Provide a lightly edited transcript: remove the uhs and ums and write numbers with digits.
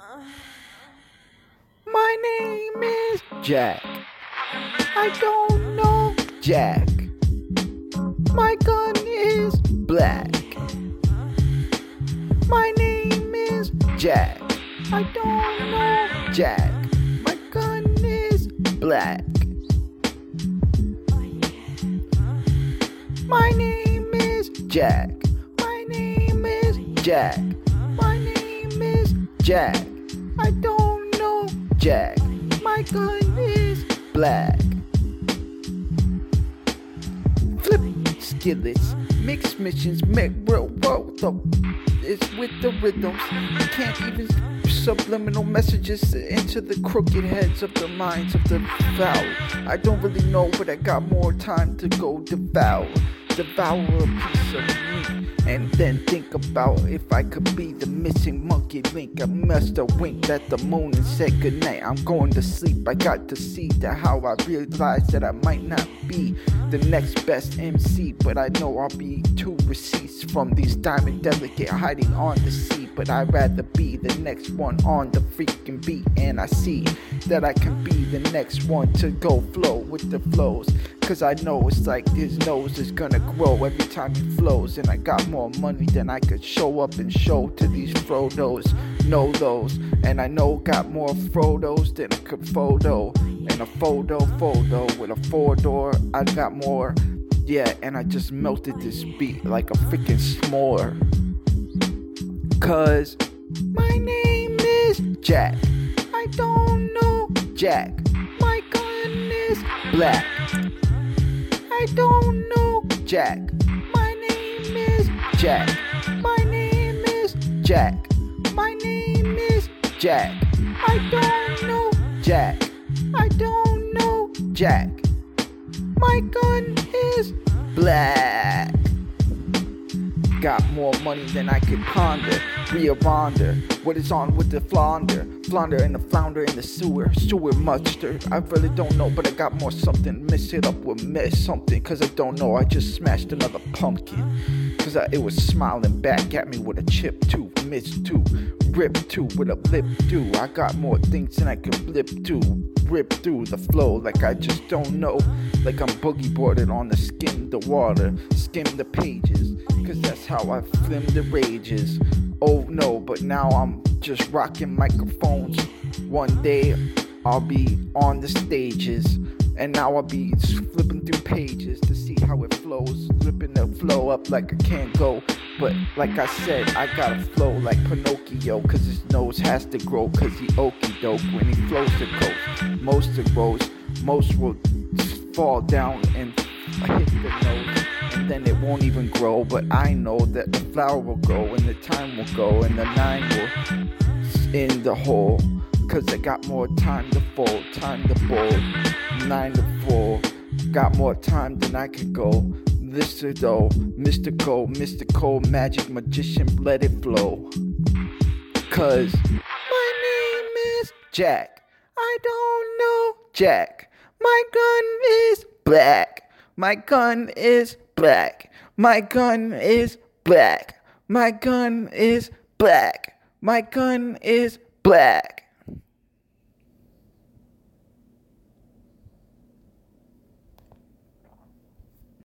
My name is Jack. I don't know Jack. My gun is black. My name is Jack. I don't know Jack. My gun is black. My name is Jack. My name is Jack. My name is Jack. I don't know Jack. My gun is black. Flip skillets, mix missions, make real world though. It's with the rhythms. You can't even subliminal messages into the crooked heads of the minds of the foul. I don't really know, but I got more time to go devour a piece of meat, and then think about if I could be the missing monkey link. I must have winked at the moon and said goodnight. I'm going to sleep. I got to see that how I realized that I might not be the next best MC, but I know I'll be 2 receipts from these diamond delicate hiding on the sea. But I'd rather be the next one on the freaking beat, and I see that I can be the next one to go flow with the flows. Cause I know it's like his nose is gonna grow every time he flows. And I got more money than I could show up and show to these Frodos. Know those. And I know got more Frodos than I could photo. And a photo with a 4-door. I got more. Yeah, and I just melted this beat like a freaking s'more. Cause my name is Jack. I don't know Jack. My gun is black. I don't know Jack. My name is Jack. My name is Jack. My name is Jack. I don't know Jack. I don't know Jack. My gun is black. Got more money than I could ponder. Ria Ronda, what is on with the flounder? Flounder and the flounder in the sewer mustard. I really don't know, but I got more something. Miss it up with miss something, cause I don't know. I just smashed another pumpkin. Cause it was smiling back at me with a chip too, miss too, rip too, with a lip too. I got more things than I can flip to. Rip through the flow like I just don't know. Like I'm boogie boarded on the skim the water, skim the pages. Cause that's how I flim the rages. Oh no, but now I'm just rocking microphones. One day I'll be on the stages, and now I'll be flipping through pages to see how it flows. Flipping the flow up like I can't go. But like I said, I gotta flow like Pinocchio, cause his nose has to grow, cause he okie doke when he flows the coast. Most will fall down and hit the nose, and then it won't even grow. But I know that the flower will grow, and the time will go, and the 9 will in the hole. Cause I got more time to fold, time to bold, 9 to 4. Got more time than I could go. Listen though, mystical, magic magician, let it flow. Cause my name is Jack. I don't know Jack. My gun is black. My gun is black. My gun is black. My gun is black. My gun is black.